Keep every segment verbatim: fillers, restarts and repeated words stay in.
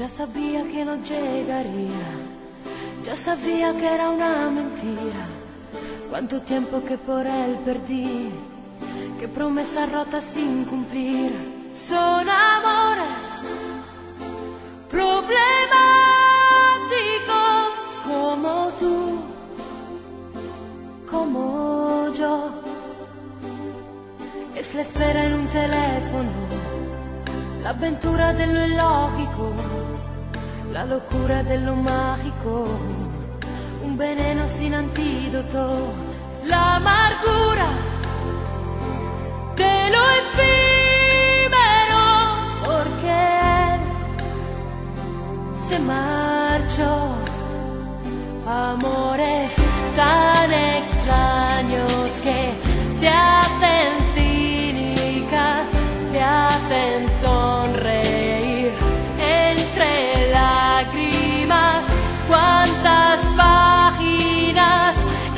Ya sabía que no llegaría, ya sabía que era una mentira. Cuánto tiempo que por él perdí, qué promesas rotas sin cumplir. Son amores problemáticos como tú, como yo. Es la espera en un teléfono, la avventura de lo illogico, la locura de lo mágico, un veneno sin antídoto, la amargura de lo efímero, porque él se marchó. Amores tan extraños que te hacen cínica, te hacen sonreír entre lágrimas. Cuántas páginas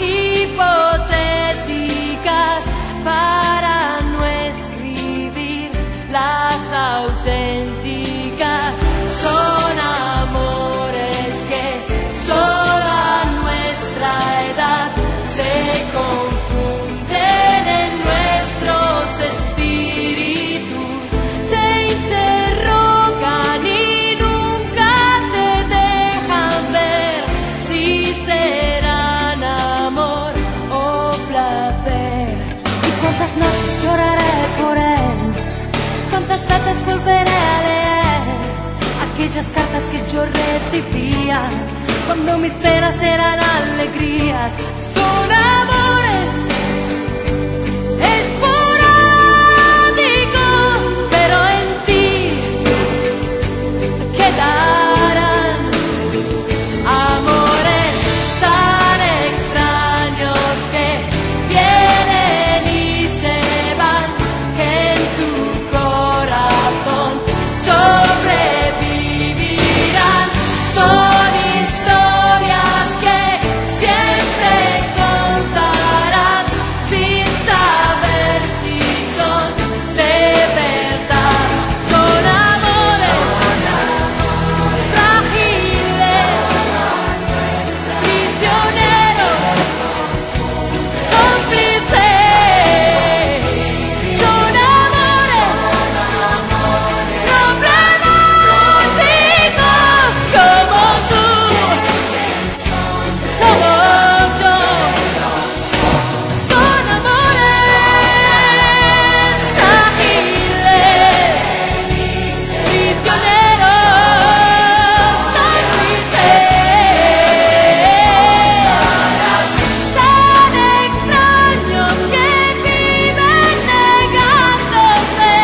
hipotéticas para no escribir las auténticas. Son amores que solo a nuestra edad se confunden en nuestros espíritus, te interrogan y nunca te dejan ver si serán amor o placer. Y cuántas noches lloraré por él, cuántas veces volveré a leer aquellas cartas que yo recibía cuando mis penas eran alegrías. Son amores esporádicos, pero en ti quedarán amores tan extraños que vienen y se van, que en tu corazón sobrevivirán. Son historias que siempre contarás sin saber si son de verdad. Son amores frágiles, prisioneros, cómplices. Son amores problemáticos como tú, como yo. Son amores frágiles, prisioneros, cómplices, tan extraños que viven negándose,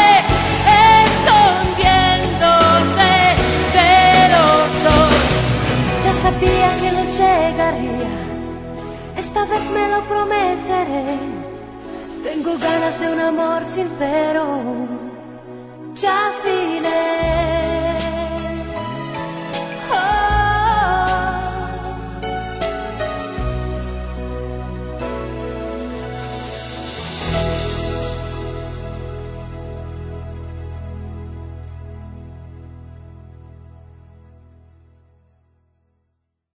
escondiéndose de los dos. Ya sabía que no llegaría, esta vez me lo prometeré. Tengo ganas de un amor sincero, ya sin él.